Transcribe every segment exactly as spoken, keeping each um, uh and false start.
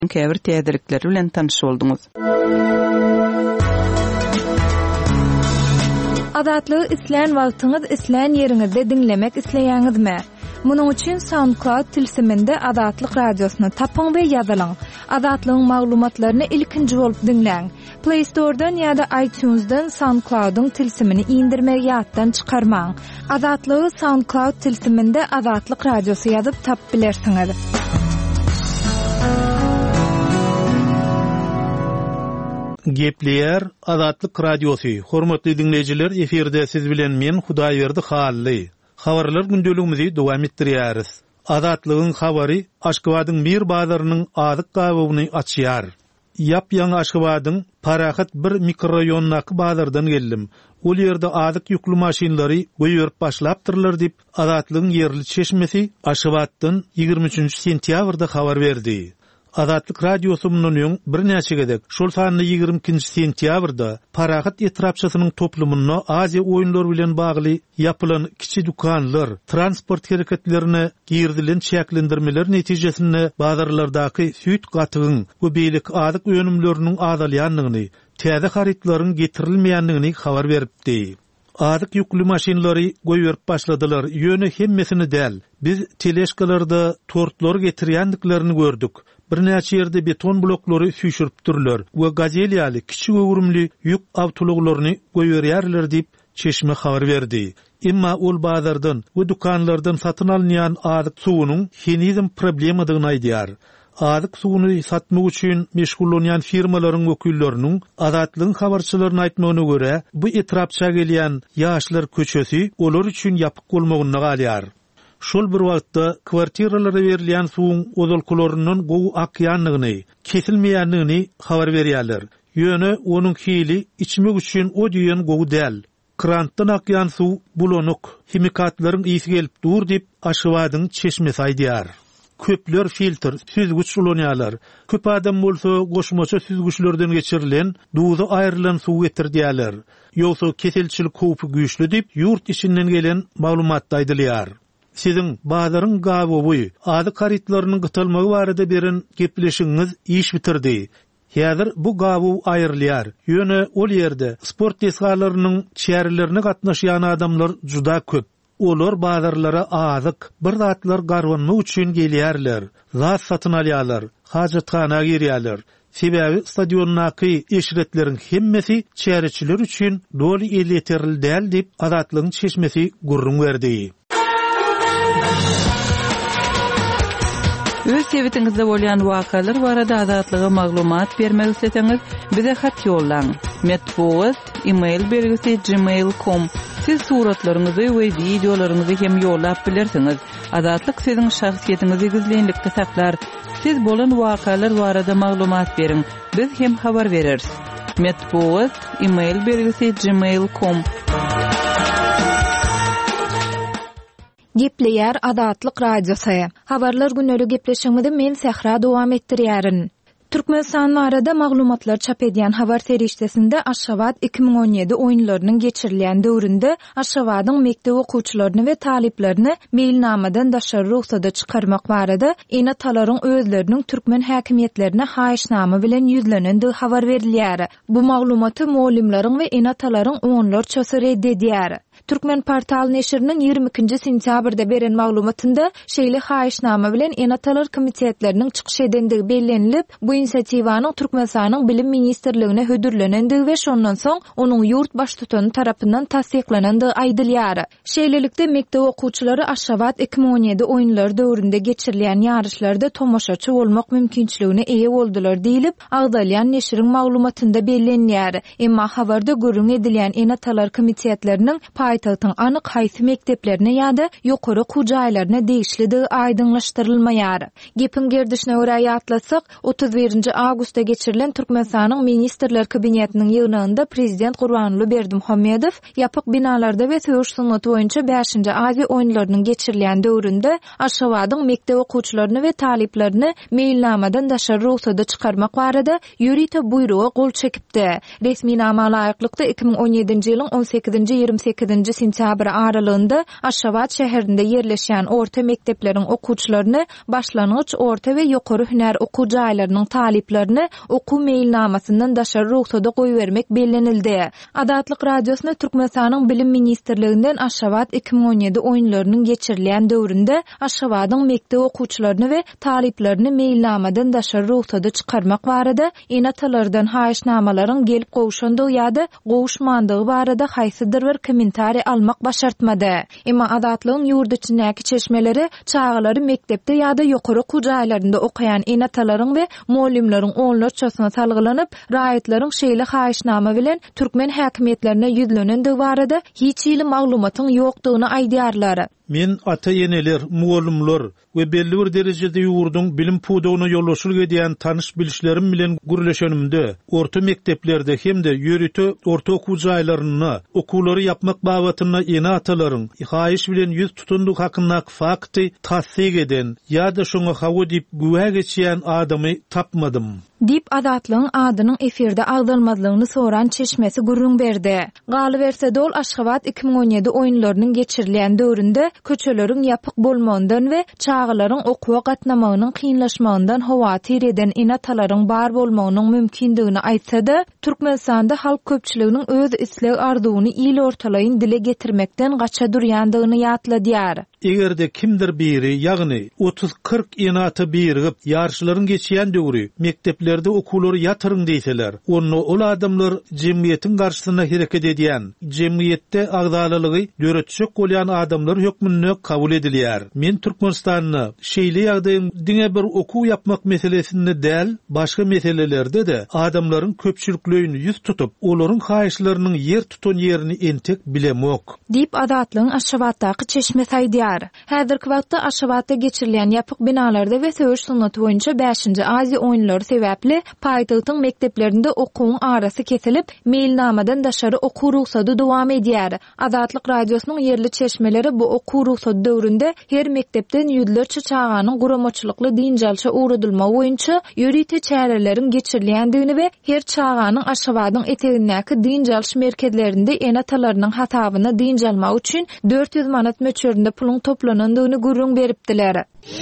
käbir täzirikleri bilen tanış bolduňuz. Azatlygy isleýän wagtyňyz isleýän ýeriňizde dinlemek isleýäňizmi? Munuň üçin SoundCloud tilsiminde Azatlyk radiosyny tapaň we ýazylaň. Azatlygyň maglumatlaryny ilkinji bolup dinläň. Play Store'dan ýa-da iTunes'dan SoundCloud'un tilsimini indirmegi ýatdan çykarmaň. Azatlygy SoundCloud tilsiminde Azatlyk radiosy ýazyp tap bilersiňiz. Gepleýär Azatlyk radiosy. Hormatly dinleýijiler, eferde siz bilen men Hudaýberdi Hally. Habarlar gündeligimizi dowam etdirýäris. Azatlygyň habary Aşgabatyň bir bazarynyň azyk gabawyny açýar. Ýap-ýaňy Aşgabatyň Parahat bir mikroraýonunaky bazardan geldim. Ol ýerde azyk ýüklü maşinlary goýup başlapdyrlar dip Azatlygyň ýerli çeşmesi Aşgabatdan ýygrimi üçinji sentýabrda habar berdi. Azatlyk radiosu munun bir näçe gedek şol sanyny ýygrimi ikinji sentýabrda Parahat etrapçasynyň toplumyna Aziýa oýunlary bilen bagly ýapylan kiçi dukanlar, transport hereketlerini girdilen çäklendirmeler netijesinde bazarlardaky süýt gatygyň we beýlik azyk önümleriniň azalýanlygyny, täze haritlaryň getirilmeýänligini habar beripdi. Azyk ýüklü maşinlary goýup başladylar. Ýöne hemmesini däl. Biz teleşkalarda tortlar getirýändiklerini gördük. Bir näçe ýerde beton bloklary süýşürip durlar we gazelýaly kiçik öwrümli ýük awtologlaryny goýberýärler diýip çeşme habar berdi. Emma ol bazardan we dukanlardan satyn alynýan azyk suwunyň henizm problemadygyny aýdýar. Azyk suwuny satmak üçin meşgullanýan firmalaryň wekilleriniň Azatlygyň habarçylaryna aýtmagyna görä, bu etrapça gelýän ýaşlar köçesi olar üçin ýapyk bolmagyny galýar. Şol bir wagtda kwartiralara berilýän suwuň ozalkularynyň gowy akýanlygyny, kesilmeýänligini habar berýärler. Ýöne onuň hili içmek üçin o diýen gowy däl. Krantdan akýan suw bulanok, himikatlaryň ýygy gelip dur dip Aşgabatyň çeşmesi aýdýar. Köpler filtr, süzgüç ulanýarlar. Köp adam bolsa goşmaça süzgüçlerden geçirilen, duýda aýrylan suw getirdiýärler. Ýogsa keselçilik howpy güýçlü dip ýurt içinden gelen maglumat aýdylýar. Sizin bazaryň gabawy, azyk haritlarynyň gytylmagy barada beren gepleşiňiz iş bitirdi. Häzir bu gabaw aýrylýar. Ýöne ol ýerde sport tesgalarynyň çärilerini gatnaşýan adamlar juda köp. Olar bazarlara azyk bir zatlar garwanmak üçin gelýärler. Zat satyn alýarlar, hajatkana girýärler. Sebäbi stadionnaky eşretleriň hemmesi çäriçiler üçin doly eliterli däl dip Azatlygyň çeşmesi gurrun berdi. Öz sebitingizde bolýan wakalar barada Azatlyga maglumat bermek isteseňiz, bize hat ýollaň. Metbuat email belgisi gmail dot com. Siz suratlaryňyzy we videolaryňyzy hem ýollap bilersiňiz. Azatlyk siziň şahsiýetiňizi gizlenlikde saklar. Siz bolan wakalar barada maglumat beriň. Biz hem habar bereriz. Metbuat email belgisi gmail dot com. Gepleýär Azatlyk radiosy. Habarlar günleri gepleşigimizde men Sehra dowam etdirýärin. Türkmenistan barada maglumatlar çap edýän habar serişdesinde Aşgabat iki bin on ýedi oýunlarynyň geçirilýän döwründe Aşgabatyň mekdep okuwçylaryny we taliplerini meýilnamadan daşary ruhsata çykarmak barada ene talaryň özleriniň türkmen häkimiýetlerine haýyşnama bilen ýüzlenende habar berilýär. Bu maglumaty muallimleriň we ene talaryň oňlarçasy reddedýär. Türkmen portal neşriniň ýygrimi ikinji sentýabrda beren maglumatynda şeýle haýyşnama bilen enatalar komitetläriniň çykyş edendigi bellenilip, bu inisiatywanyň Türkmenistanyň bilim ministrligine hödürlenendigi we şondan soň onuň ýurt baş tutany tarapyndan tasdiklenendigi aýdylýar. Şeýlelikde mekdep okuwçylary Aşgabat iki bin on ýedi oýunlary döwründe geçirilýän ýarışlarda tomoşaçy bolmak mümkinçiligine eýe boldular diýilip, agdalýan neşriň maglumatynda bellenýär. Emma habarda görüň edilýän enatalar komitetläriniň paýtagtyň anyk haýsy mekteplerine ýa-da ýokary kujaýlaryna degişligi aýdynlaşdyrylmaýar. Gepin gerdişine görä ýatlasak, otuz birinji awgustda geçirilen Türkmenistanyň ministrler kabinetiniň ýygnygynda prezident Gurbanuly Berdimuhammedow ýapyk binalarda we söwüş sunnaty boýunça beşinji Aziýa oýunlarynyň geçirilýän döwründe Aşgabatyň mekdep okuwçylaryny we taliplerini meýilnamadan daşary ruhsata çykarmak barada ýürite buýrugy gol çekipdi. Resmi nama laýyklykda iki bin on ýedinji ýylyň on sekizinji ýygrimi sekizinji üçinji sentýabr aralygynda Aşgabat şäherinde yerleşýän orta mektepleriň okuwçylaryny başlanyç, orta we ýokary hünär okuw jaýlarynyň taliplerini okuw mailnamasyndan daşary ruhsata goýbermek bellenildi. Adatlyk radiosyna Türkmenistanyň bilim ministrliginden Aşgabat iki bin on ýedi oýunlarynyň geçirilýän döwründe Aşgabatyň mektep okuwçylaryny we taliplerini mailnamadan daşary ruhsata çykarmak barada enatalardan haýyşnamalaryň gelip gowuşandygy ýa-da gowuşmandygy barada haýsydyr bir kommentari almak başartmady. Emma adatlygyň ýurt içindäki çeşmeleri çağlary mektepde ýa-da ýokary okuw jaýlarynda okaýan enatalaryň we muallimleriň oňlar çasyna salgylanyp raýatlaryň şeýle haýyşnama bilen türkmen häkimetlerine ýüzlenendiги barada hiç ýyly maglumatyň ýokdugyny aýdýarlar. Men ata-eneler, muallimler we belli bir derejede ýurduň bilim pudugyna ýollaşyl gedýän tanış bilişlerim bilen gürleşenimde orta mekteplerde hemde ýörüte orta okuw jaýlaryny okuwlary ýapmak babatyna ene atalaryň haýyş bilen ýüz tutundyk hakynda fakty tasdik eden ýa-da şoňa hawa diýip güwä geçýän adamy tapmadym. Dip adatlygyň adynyň efirde agdalmazlygyny soran çeşmesi gurrun berdi. Galyberse dol Aşgabat iki bin on ýedi oýunlarynyň geçirilýän döwründe köçeleriň ýapyk bolmagyndan we çağlaryň okuwa gatnamagynyň kynlaşmagyndan hawatyr eden enatalaryň bar bolmagynyň mümkindigini aýtsa-da, Türkmenistanda halk köpçüliginiň öz isleg arzuwyny il ortalaýyn dile getirmekden gaça durýandygyny ýatladýar. Egerde kimdir biri, ýagny otuz kırk enata birigip ýarşylaryň geçýän döwri mekteplerde okuwlary ýatyryň diýseler, onu ol adamlar jemgyýetiň garşysyna hereket edýän, jemgyýetde agdalylygy döretjek bolýan adamlar hökmünde kabul edilýär. Men Türkmenistanyny şeýle ýagdaýyň diňe bir okuw ýapmak meselesinde däl, başga meselelerde de adamlaryň köpçüliklerini ýüz tutup, olaryň haýyşlarynyň ýer tutan ýerini entek bilemok. Dip adatlygyň Aşgabatdaky çeşme saýdýar. Häzirki wagtda Aşgabatda geçirilýän ýapyk binalarda we söwüş sunnaty boýunça beşinji Aziýa oýunlary sebäpli paýtagtyň mekteplerinde okuwyň arasy kesilip, mailnamadan daşary okuw ruhsaty dowam edýär. Adatlyk radiosynyň yerli çeşmeleri bu okuw ruhsaty döwründe her mektepden ýüzlerçe çağanyň guramaçylykly diňjalça uğradylma boýunça ýörüte çäreleriň geçirilýändigini we her çağanyň Aşgabatyň etegindäki diňjalç merkezlerinde enatalarynyň hatabyna diňjalmak üçin dört yüz manat möçberinde puluň toplanandygyny gurrun beripdiler.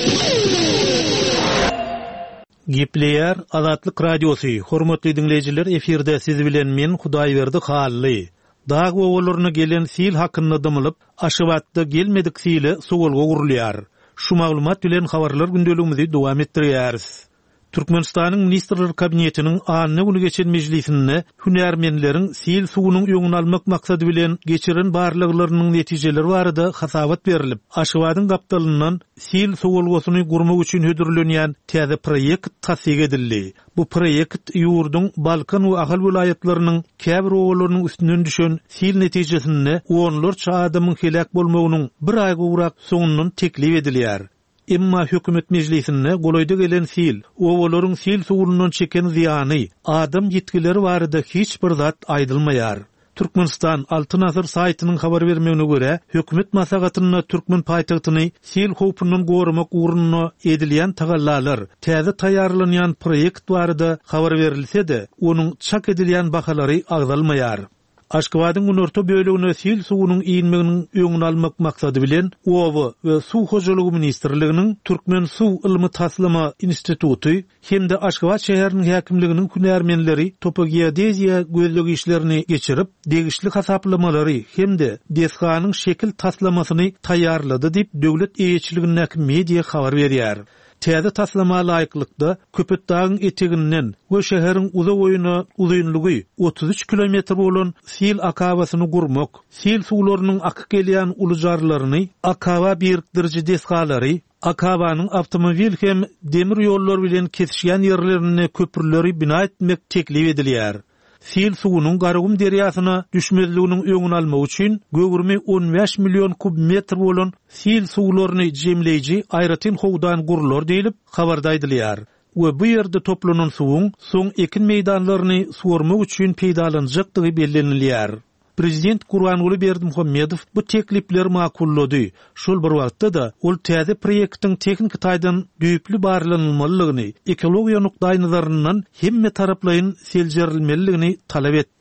Gepleýär Adatlyk radiosy. Hormatly dinleýijiler, efirde siz bilen men Hudaýberdi Hally. Dag owalaryna gelen sil hakynda dymylyp, Aşgabatda gelmedik sile sowalga gurulýar. Şu maglumat bilen habarlar gündeligimizi dowam etdirýäris. Türkmenistanyň Ministrler Kabinetiniň anyny güni geçen mejlisinde hünärmenleriň sil suwunyň öňüni almak maksady bilen geçiren barlyklarynyň netijeleri barada hasabat berilip, Aşgabatyň gapdalyndan sil sowalgasyny gurmak üçin hödürlenýän täze proýekt tasdik edildi. Bu proýekt ýurduň Balkan we Ahal vilayatlarynyň käbir owalarynyň üstünden düşen sil netijesinde onlarça adamyň helak bolmagynyň bir ay gowrak soňundan teklip edilýär. Emma hökümet mejlisinde golaýda gelen sil, owalaryň sil suwundan çeken ziýany, adam ýetkileri barada hiç bir zat aýdylmaýar. Türkmenistan Altyn Asr saýtynyň habar bermegine görä, hökümet masagatyna türkmen paýtagtyny sil howpundan gorumak uğruna edilýän tagallalar, täze taýýarlanýan proýekt barada habar berilse-de, onuň çak edilýän bahalary agdalmaýar. Aşgabatyň unorta bölegine sil suwunyň iýinmeginiň öňüni almak maksady bilen Owa we Suw hojalygy ministrliginiň Türkmen Suw Ilmi Taslama instituty hemde Aşgabat şäheriniň häkimliginiň hünärmenleri topogeodeziýa gözlegi işlerini geçirip, degişli hasaplamary hemde deshanyň şekil taslamasyny taýýarlady diýip döwlet eýetçiliginiň media habar berýär. Täze taslama laýyklykda Köpetdağyň eteginden we şäheriň uza boýuna uzunlygy otuz üç kilometr bolan sil akabasyny gurmak, sil suwlarynyň akyp gelýän ulujarlaryny, akaba birikdiriji desgalary, akabanyň awtomobil hem demir ýollar bilen kesişýän ýerlerini köprüleri bina etmek teklip edilýär. Sil suwunyň Garagum derýasyna düşmezliginiň öňüni almak üçin göwürme on beş million kubmetr bolan sil suwlaryny jemleýiji aýratyn howdan gurulur diýilip habarda aýdylýar. We bu ýerde toplanan suwuň soň ekin meýdanlaryny suwarmak üçin peýdalanjakdygy bellenilýär. Prezident Gurbanuly Berdimuhammedow bu teklipler makullady. Şol bir wagtda da ol täze proýektiň teknik taýdan düýpli barlanylmalygyny, ekologiýa nukdaýy nazaryndan hemme taraplaryň seljerilmeligini talap etdi.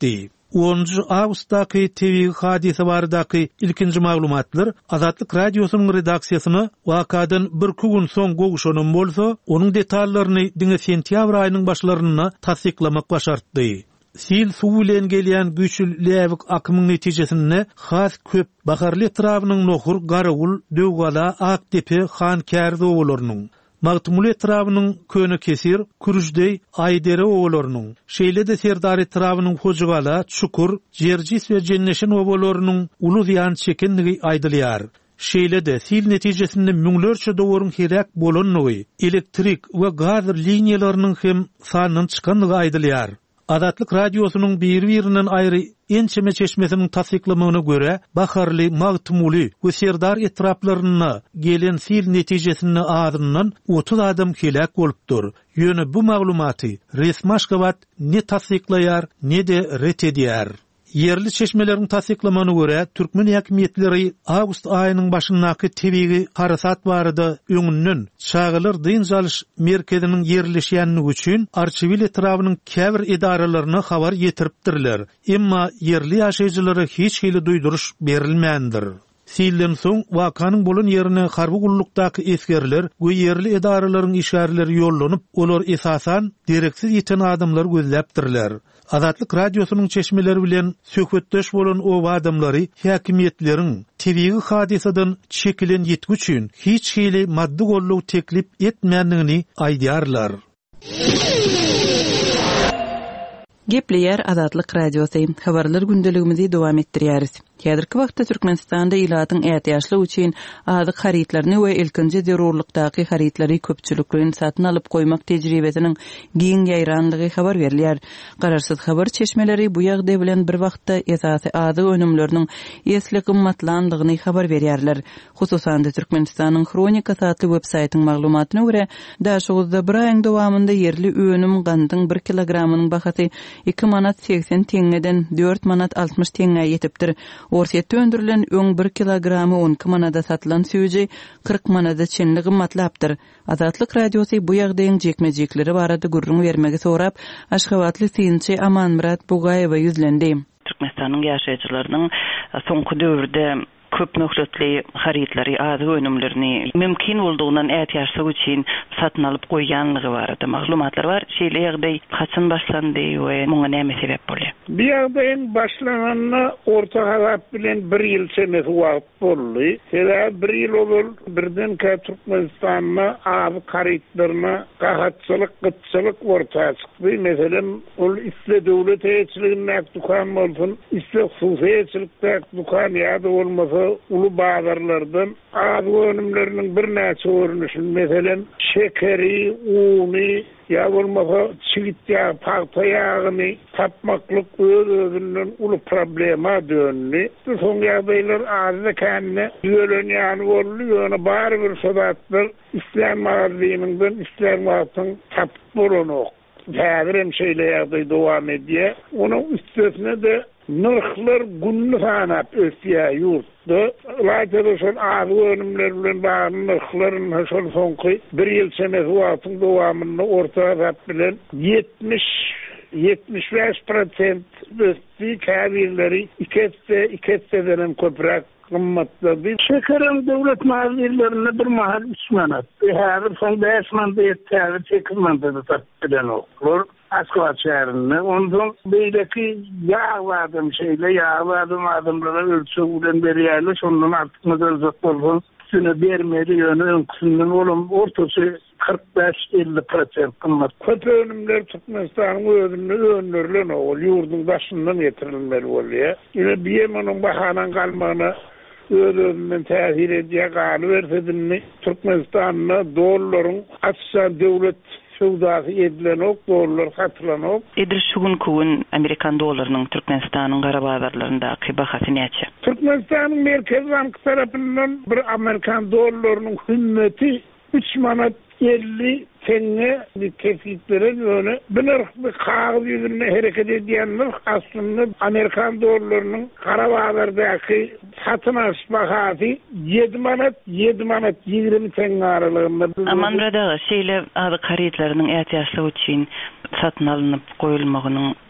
onuncu awgustdaky T V hadise baradaky ilkinji maglumatlar Azatlyk radiosynyň redaksiýasyny wakadan bir gün soň goguşanan bolsa, onuň detallaryny diňe sentýabr aýynyň başlaryna tasdiklamak başartdy. Sil suw bilen gelýän güýçli läwik akymyň netijesinde has köp baharly etrawynyň nohur, garagul, döwgala, aktepe, hankär dowlarynyň Magtumul etrawynyň köne kesir, kürüjdey, aýdere owalarynyň, şeýle de Serdar etrawynyň hojugala, çukur, jerjis we jenneşin owalarynyň uly ýan çekendigi aýdylýar. Şeýle de sil netijesinde müňlerçe dowrun herek bolanyny, elektrik we gaz liniýalarynyň hem sanyny çykandygy aýdylýar. Azatlyk radiosynyň bir-birinden aýry ençeme çeşmesiniň tasdiklamagyna göre, baharly, magtumuly we Serdar etraplaryna gelen sil netijesinde adyndan otuz adam helak bolupdyr. Ýöne bu maglumaty resmi Aşgabat ne tasdiklaýar, ne de ret edýär. Yerli çeşmeleriň tasdiklamagyna göre, Türkmen häkimetleri awgust aýynyň başyndaky tebigi karasat barada öňünden çağılar dyn jalyş merkeziniň yerleşýänligi üçin arçivil etrawynyň käbir edaralaryna habar ýetiripdirler. Emma yerli ýaşaýjylara hiç hili duýduruş berilmändir. Silden soň wakanyň bolan ýerine harby gullukdaky esgeriler we yerli edaralaryň işgärleri ýollanyp, olar esasan direksiz ýeten adamlar gözläpdirler. Azatlyk radiosynyň çeşmeleri bilen söhbetdeş bolan o adamlary häkimetleriň tebigi hadisadan çekilen ýetgi üçin hiç hili maddi gollaw teklip etmänligini aýdýarlar. Gepleýär Azatlyk radiosy. Habarlar gündeligimizi dowam etdirýäris. Häzirki wagtda Türkmenistanda ilatyň ätýaşlyk üçin azyk haritlaryny we ilkinji zerurlukdaky haritlary köpçülikden satyn alyp goýmak tejribesiniň giň ýaýranlygy habar berilýär. Gararsyz habar çeşmeleri bu ýagdaý bilen bir wagtda esasy azyk önümleriniň esli gymmatlandygyny habar berýärler. Hususan da Türkmenistanyň Kronika satly websaýtynyň maglumatyna görä, daşygda bir aýyň dowamında yerli önüm gandyň bir kilogramynyň bahasy iki manat seksen teňeden dört manat altmış teňe ýetipdir. Orsiýetde öndürilen öň bir kilogramy on iki manada satylan süýji kırk manada çenli gymmatlapdyr. Azatlyk radiosy bu ýagdaýyň jekmejekleri barada gurrun bermegi sorap, Aşgabatly synçy Amanmurat Bugaýewa ýüzlendi. Türkmenistanyň ýaşaýjylarynyň soňky döwürde köp möhletli haritlary, azy önümlerini mümkin boldugyny ätýärse üçin satyn alyp goýganlygy barada maglumatlar bar. Şeýle ýagdaý kaçan başlandy we muňa näme sebäp bolýar? Bu ýagdaýyň başlananyna orta hasap bilen bir ýyl çemesi wagt boldy. Sebäbi bir ýyl bol birden Türkmenistanyna azy haritlaryna gahatçylyk, gytçylyk ortaya çykdy. Meselem ol isle döwlet eýçiliginde dukan bolsun, isle hususy eýçilikde dukan ýa-da bolmasa ulu bazarlardan azy önümleriniň bir näçe görünüşi, meselem şekeri, uny, ya bolmasa çigit ýa, paýta ýagyny tapmaklyk öz-özünden ulu problema döndü. Soň ýagdaýlar azy kendine ýölenýän boldy, ýöne bar bir sodatlar İslam magazininden İslam wagtyň tap bolanok. Häzirem şeýle ýagdaý dowam edýär. Onuň üstesine de nırhlar günlü sanap ösýär ýurtda. Laýtyrşan azy önümler bilen bar nırhların haşol soňky bir ýyl çemesi wagtyň dowamyny orta hasap bilen yetmiş yetmiş beş prosent ösdi käbirleri iketse iketseden köprek gymmatlady. Şekerim döwlet mahallelerini bir mahal üç manat. Häzir soň beş manat ýetdi, sekiz manat satdylar oklar. Aşgabat şäherinde ondan beýleki ýağladım şeýle ýağladım adamlara ölçü bilen berýärler, şondan artyk nazar bolsun. Şunu bermeli ýöne öňküsinden olam ortasy kırk beş elli prosent gymmat. Köp önümler Türkmenistanyň özünde öňlerilen ol ýurdun başyndan getirilmeli bolýar. Ýöne biýemanyň bahanan galmagyna öz-özünden täsir edýär galy bersedinni Türkmenistanyň dollaryň açsa döwlet sowdasy edilen ok, dollar satylan ok. Edir şugun kugun Amerikan dollarynyň Türkmenistanyň gara bazarlaryndaky bahasy näçe? Türkmenistanyň Merkez Banky tarapyndan bir Amerikan dollarynyň hümmeti üç manat elli teňe bir kefitlere ýöne bir bir kağız ýüzünde hereket edýän nırh aslında Amerikan dollarynyň gara bazardaky satyn alyş bahasy yedi manat yedi manat ýygrimi teňe aralygynda. Amanrada şeýle azy haritlarynyň ätýaşlygy üçin satyn alınıp goýulmagynyň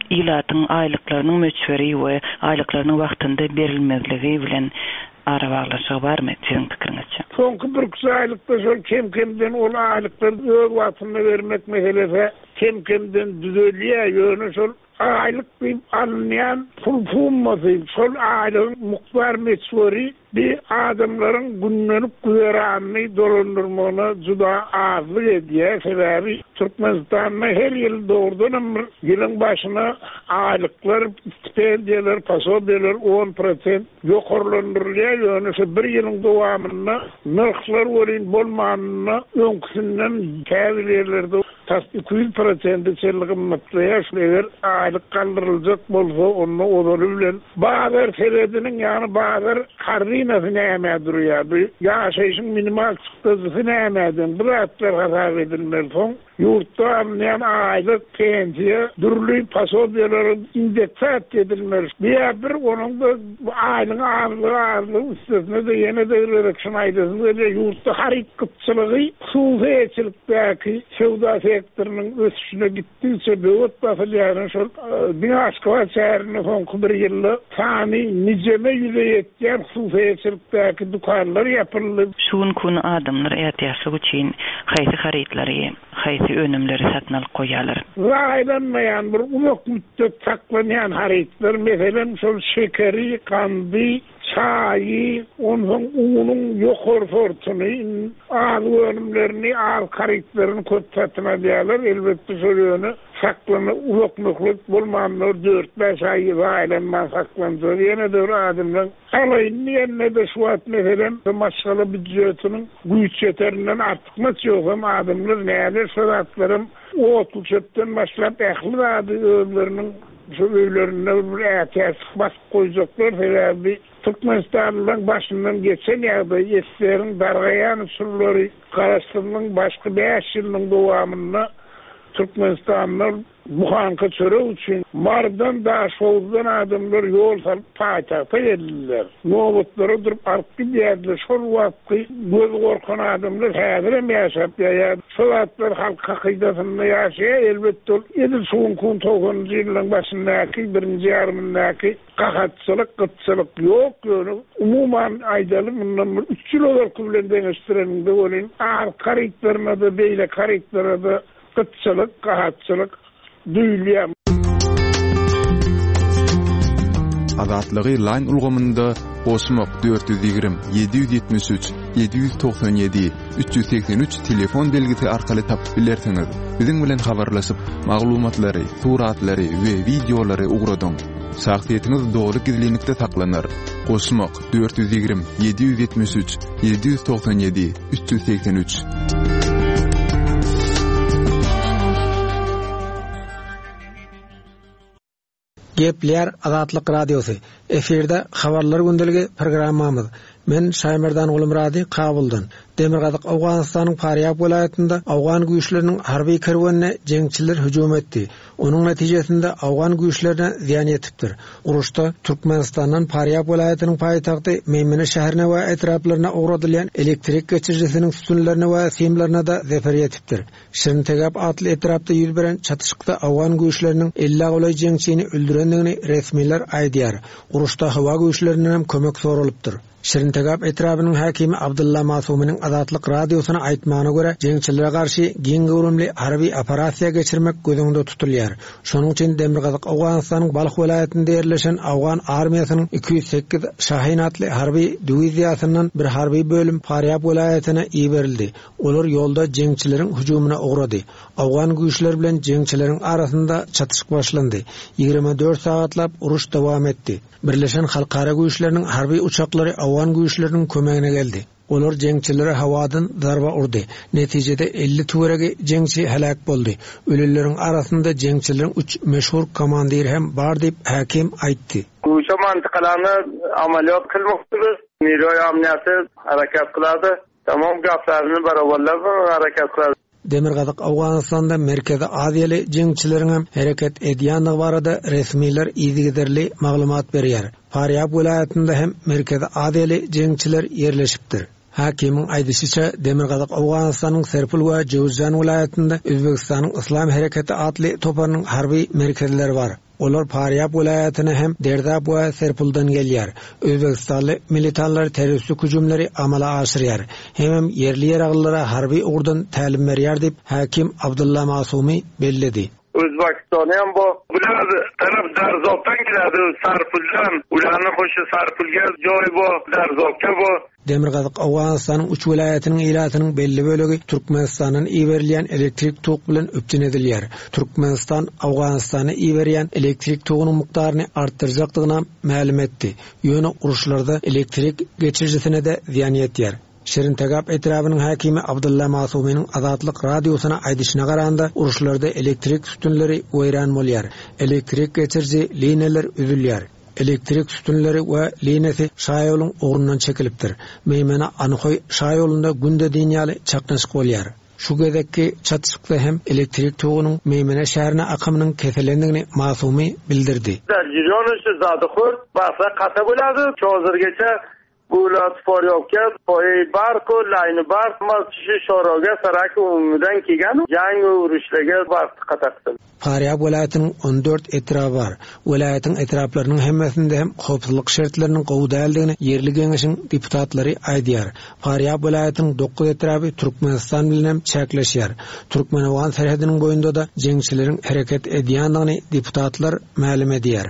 ilatın aylıklarynyň möçberi we aylyklarynyň wagtynda berilmezligi bilen arabaglaşygy barmy siziň pikiriňizçe? Soňky bir aýlykda şol kem-kemden ol aýlyklary öz wagtyna bermek meselesi kem-kemden düzelýär, ýöne şol aylyk bir alınýan pul pulmasy, şol aýlygyň mukbar meçberi bir adamlaryň günlenip güzeranyny dolandyrmagyna juda azlyk edýär. Sebäbi Türkmenistanda her ýyl doğrudan ýylyň başyna aýlyklar, stipendiýalar, pasobiýalar on prosent ýokarlandyrylýar. Ýöne şu bir ýylyň dowamynda narxlar bolýan bolmanyna öňküsinden käbilýärlerde iki yüz prosent çelligim matlaýar. Şeýle aýlyk kaldyryljak bolsa onu odaly bilen bazar sebediniň ýany bazar harrinasyny näme durýar. Ýaşaýyşyň minimal çykdysyny nämeden bir atlar hasap edilmeli. Soň ýurtda amnyan aýlyk pensiýa dürli pasobiýalary indeksat edilmeli. Bir onuň da aýlyň azlygy azlygy üstüne de ýene de reaksiýon aýdysyn. Ýurtda haryk gytçylygy suwheçilikdäki şowda sektorynyň ösüşine gitdiňçe böwet basylyaryn şol Moskwa şäherine soňky bir ýylda sany nijeme ýüze ýetýär suwheçilikdäki dukanlar ýapyldy. Şuň kun adamlar ätýärsi üçin haýsy harytlary, haýsy önümleri satyn alyp goýarlar. Raýlanmaýan bir uzak müddet saklanýan harytlar, meselem şol şekeri, kandy, çayı, onun unun ýokary sortuny, az önümlerini, az harytlaryny köp satyn alýarlar. Elbetde şol ýöne saklany uzaklyk bolmanlar dört beş aý raýlanman saklanýar. Ýene de adamlar alaýyn ýene de şu wagt meselem maşgala büdjetiniň güýç ýeterinden artykma ýokam adamlar näde şoratlarym otuz jöpden başlap ähli zady özleriniň şu öýlerine bir ätäs basyp goýjaklar. Sebäbi Türkmenistanyň başyndan geçen ýagda ýetlerin dargaýan usullary garaşdyrmagyň başga beş ýylyň dowamynda Türkmenistanlar buhanka çöre üçün mardan da şoğuzdan adamlar yol salıp paýtagta geldiler. Nowatlara durup alyp gidýärler. Şol wagtky göz gorkan adamlar häzirem ýaşap ýa-da şol atlar halk hakydasynda ýaşaýar. Elbetde edil suwun kun toğunjy ýylyň başyndaky birinji ýarymyndaky gahatçylyk, gytçylyk ýok. Umuman aýdaly mundan üç ýyl olarky bilen deňeşdireninde bolýan. Ar karytlaryna da beýle karytlara da gytçylyk, gahatçylyk duýulýar. Azatlygy line ulgamynda Osmok dört yüz ýigrim yedi yüz ýetmiş üç yedi yüz toksan ýedi üç yüz seksen üç telefon belgisi arkaly tapyp bilersiňiz. Biziň bilen habarlaşyp maglumatlary, suratlary we videolary ugradyň. Şahsiýetiniz dogry gizlilikde saklanır. Osmok dört yüz ýigrim yedi yüz ýetmiş üç yedi yüz toksan ýedi üç yüz seksen üç. Gepler Azatlyk Radiosu. Eferde habarlar gündeligi programmamyz. Men Şaýmerdan Gulumrady Kabuldan. Demirgazyk Awganystanyň Faryab welaýatynda Awgan güýçleriniň harby kerwenine jeňçiler hüjum etdi. Onuň netijesinde Awgan güýçlerine ziýan ýetipdir. Uruşda Türkmenistanyň Faryab welaýatynyň paýtagty Meýmene şäherine we etraplaryna ugradylýan elektrik geçirjisiniň sütunlaryna we semlerine da zefer ýetipdir. Şirintegap atly etrapda ýüz beren çatışykda Awgan güýçleriniň elli goly jeňçini öldürendigini resmiler aýdýar. Uruşda hawa güýçleriniň hem kömek soralypdyr. Şirintegap etrapynyň hakimi Abdulla Masumynyň Azatlyk Radiosyna aýtmagyna görä, jeňçilere garşy giň gowrumly harby operasiýa geçirmek gözüňde tutulýar. Şonuň üçin Demirgazyk Awganystanyň Balyk welaýatynda ýerleşen Awgan armiýasynyň iki yüz sekiz Şahin atly harby diwiziýasynyň bir harby bölüm Faryab welaýatyna iberildi. Olar ýolda jeňçileriň hüjumuna ugrady. Awgan güýçler bilen jeňçileriň arasynda çatışyk başlandy. ýygrimi dört sagatlap uruş dowam etdi. Birleşen halkara güýçleriniň harby uçaklary Awgan güýçleriniň kömegine geldi. Olar jeňçilere hawadan zarba urdy. Netijede elli töweregi jeňçi helak boldy. Ölüleriň arasynda jeňçileriň üç meşhur komandir hem bar diýip hakim aýtdy. Güýçe mantyklany amaliyat kılmakdyr. Miroy amniýaty harakat kılady. Tamam gaplaryny barabarlap harakat kılady. Demirgazyk Awganystanda merkezi Aziýaly jeňçileriň hem hereket edýänligi barada resmiler ýygyderli maglumat berýär. Faryab welaýatynda hem merkezi Aziýaly jeňçiler ýerleşipdir. Hakimiň aýdysýça Demirgazyk Awganystanyň Serpil we Jowzjan welaýatynda Özbegistanyň Islam Hereketi atly toparnyň harby merkezleri bar. Olar Faryab vilayatyna hem Derdab we Serpuldan gelýär. Özbekistanly militanlar terörist hüjumlary amala aşyrýar. Hem yerli ýeraglylara harby urdan tälim berýär diýip hakim Abdulla Masumy bellidi. Özbekistan'ın bu bular taraf Darzok'tan geldi, Sarpuldan, ularni hoşu Sarpulga joy bu, Darzok'a bu. Demirgazyk Awganistanyň üç vilayatynyň ilatynyň belli bölegi Türkmenistanyň iýerilýän elektrik tog bilen öpden edilýär. Türkmenistan Awganistany iýerýän elektrik togynyň mukdaryny artdyrjakdygyna ma'lum etdi. Ýöne uruşlarda elektrik geçirjisine de ziýan ýetýär. Şerin Tagap etrabynyň hakimi Abdulla Masumynyň Azatlyk radiosyna aýdyşyna garanda uruşlarda elektrik sütünleri weýran bolýar. Elektrik geçirji liniýeler üzülýär. Elektrik sütünleri we liniyesi şaýoluň orundan çekilipdir. Meýmene Anykoy şaýolunda günde dinýaly çaknaşyk bolýar. Şu gezekki çatışykda hem elektrik togynyň Meýmene şäherine akymynyň keselendigini Masumy bildirdi. Ýoluşy zadyxur, basa kata bolady, çozurgeçe Bulat Foryovka, Poy Barko, Line Bark, Masçı Şoroga, Sarak umumidan kigen, yangi uruşlarga vaqt qataqdi. Faryab vilayatynyň on dört etrafy bar. Vilayatyň etraplarynyň hemmesinde hem howpsuzlyk şertleriniň gowdaldygyny yerli geňeşiň deputatlary aýdýar. Faryab vilayatynyň dokuz etrafy Türkmenistan bilen çäkleşýär. Türkmenistan serhediniň boýunda da jeňçileriň hereket edýändigini deputatlar ma'lum edýär.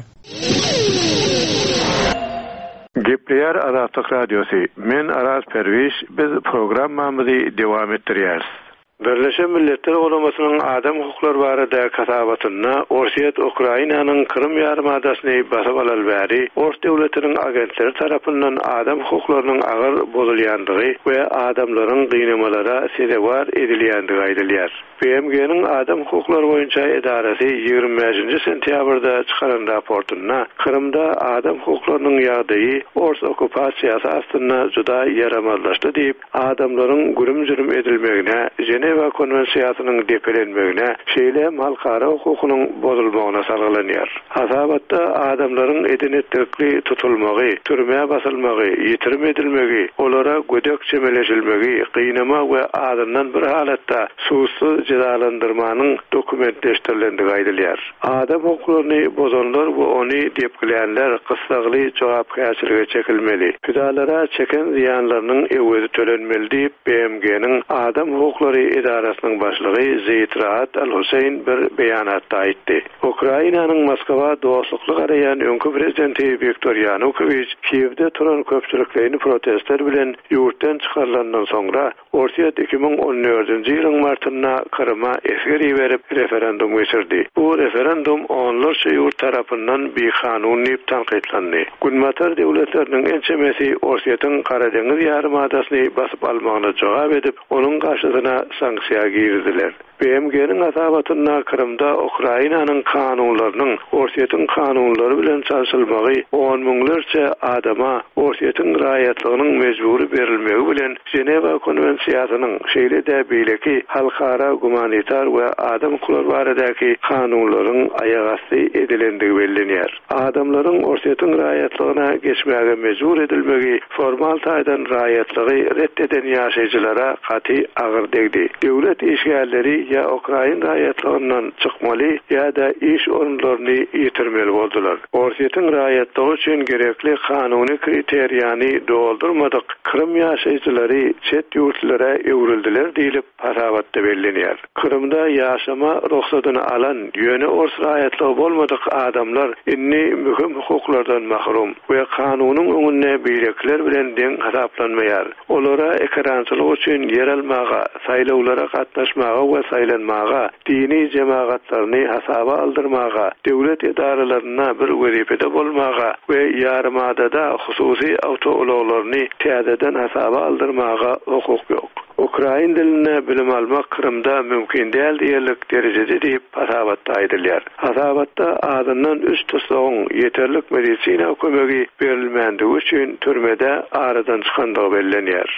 Gepleyer Azatlyk Radiosu. Men Aras Perwiş, biz programmamyzy dowam etdirýäris. Birleşen Milletler Guramasynyň adam hukukları barada kasabatyna Orsiýet Ukrainanyň Krym ýarymadasyny basyp alýary, Ors döwletiniň agentleri tarapyndan adam hukuklarynyň agyr bozulýandygy we adamlaryň gynamalara sebäp edilýändigi aýdylýar. B M G'niň adam hukuklary boýunça edarasy ýigirmi beşinji sentýabrda çykaran raportyna Krymda adam hukuklarynyň ýagdaýy Ors okupasiýasy astyna juda ýaramazlaşdy diýip adamlaryň gürüm-jürüm edilmegine, Ceneva konwensiýasynyň depelenmegine, şeýle halkara hukukynyň bozulmagyna salgylanyar. Hasabatda adamlaryň edenetlikli tutulmagy, türmäge basylmagy, ýitirim edilmegi, olara gödek çemeleşilmegi, gynama we adamdan bir halatda suwsuz cezalandyrmanyň dokumentleşdirilendigi aýdylýar. Adam hukuklaryny bozanlar we ony depgilänler kysagly jogapkärçilige çekilmeli. Pidalara çeken ziýanlarynyň ewezi tölenmeli diýip B M G'niň adam hukuklary idarasynyň başlygy Zeyt Rahat Al-Husayn bir beýanatda aýtdy. Ukrainanyň Moskwa dostlukly garaýan öňkü prezidenti Viktor Yanukovych Kiýewde turan köpçüliklerini protestler bilen ýurtdan çykarlandan soňra Orsiýet iki ming on dördünji ýylyň martyna Kryma esgeri berip referendum geçirdi. Bu referendum onlarça ýurt tarapyndan bekanun tanqidlandy. Günmatar döwletleriniň ençemesi Orsiýetyň Kara deňiz ýarymadasyny basyp almagyna jogap edip, onuň garşysyna sanksiýa girdiler. B M G'niň asabatyna Krymda Ukrainanyň kanunlarynyň Orsiýetyň kanunlary bilen çalşylmagy, on miňlerçe adama Orsiýetyň raýatlygynyň mejburi berilmegi bilen Ceneva konwensiýasynyň şeýle-de beýleki halkara humanitar we adam hukuklary baradaky kanunlaryň aýagasy edilendigi bellenýär. Adamlaryň Orsiýetyň raýatlygyna geçmäge mejbur edilmegi formal taýdan raýatlygy reddeden ýaşaýjylara gaty agyr degdi. Döwlet işgärleri ya Ukrain raýatlygyndan çykmaly ya da iş orunlaryny ýitirmeli boldular. Orsiýetyň raýatlygy üçin gerekli kanuny kriteriýany doldurmadyk. Krym ýaşaýjylary çet ýurtlara öwrildiler diýilip hasabatda bellenýär. Krymda ýaşama ruhsatyny alan ýöne ors raýatlygy bolmadyk adamlar inni mühim hukuklardan mahrum we kanunyň öňünde beýlekler bilen deň hasaplanmaýar. Olara ekrançylyk üçin yer almaga, saýlawlara gatnaşmaga we saylanmaga, dini jemaatlaryny hasaba aldyrmaga, döwlet idaralaryna bir wezipede bolmaga we ýarymada hususy awtoularyny täzeden hasaba aldyrmaga hukuk ýok. Ukrain diline bilim almak Krymda mümkin däl diýerlik derejede diýip hasabatda aýdylýar. Hasabatda adamdan üç tutsagyň ýeterlik medisina kömegi berilmendigi üçin türmede aradan çykandygy bellenýär.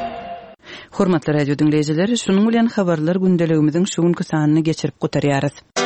Hormatly radio dinleýijiler, şunuň bilen habarlar gündeligimiziň şu günkü sanyny geçirip gotarýarys.